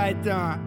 это.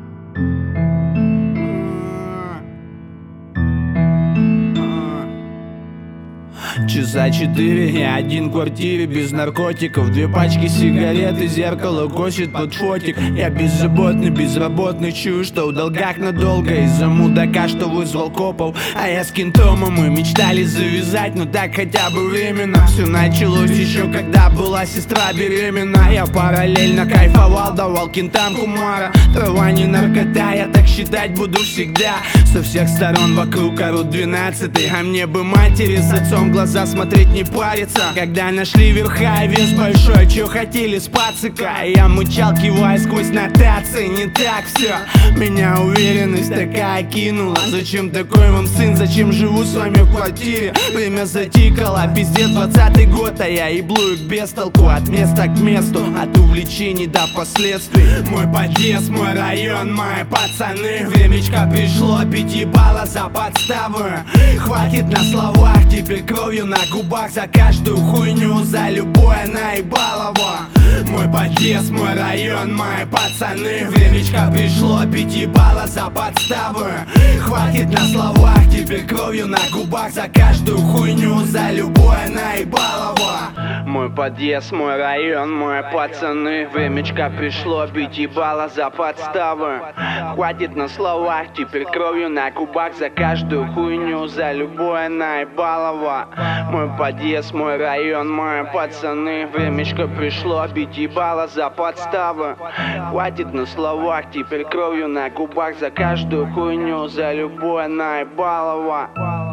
Часа 4, я один в квартире без наркотиков. 2 пачки сигарет и зеркало косит под фотик. Я беззаботный, безработный, чую, что в долгах надолго из-за мудака, что вызвал копов. А я с кентомом, мы мечтали завязать, но так хотя бы временно. Все началось еще когда была сестра беременна. Я параллельно кайфовал, давал кентам кумара. Трава не наркота, я так считать буду всегда. Со всех сторон вокруг орут 12-й, а мне бы матери с отцом в глаза смотреть, не париться. Когда нашли верха и вес большой, чё хотели с пацика? Я мычал, кивая сквозь нотации. Не так все, меня уверенность такая кинула. Зачем такой вам сын, зачем живу с вами в квартире? Время затикало, пиздец, 20-й год, а я еблую без толку. От места к месту, от увлечений до последствий. Мой подъезд, мой район, мои пацаны. Времечко пришло, 5 баллов за подставу. Хватит на словах, теперь кровью на губах. За каждую хуйню, за любое наебалово. Мой подъезд, мой район, мои пацаны. Времечко пришло, 5 баллов за подставу. Хватит на словах, теперь кровью на губах. За каждую хуйню, за любое наебалово. Мой подъезд, мой район, мои пацаны. Времечко пришло, 5 баллов за подставу. Хватит на словах, теперь кровью на губах. За каждую хуйню, за любое наебалово. Мой подъезд, мой район, мои пацаны. Времечко пришло, 5 баллов за подставу. Хватит на словах, теперь кровью на губах. За каждую хуйню, за любое наебалово.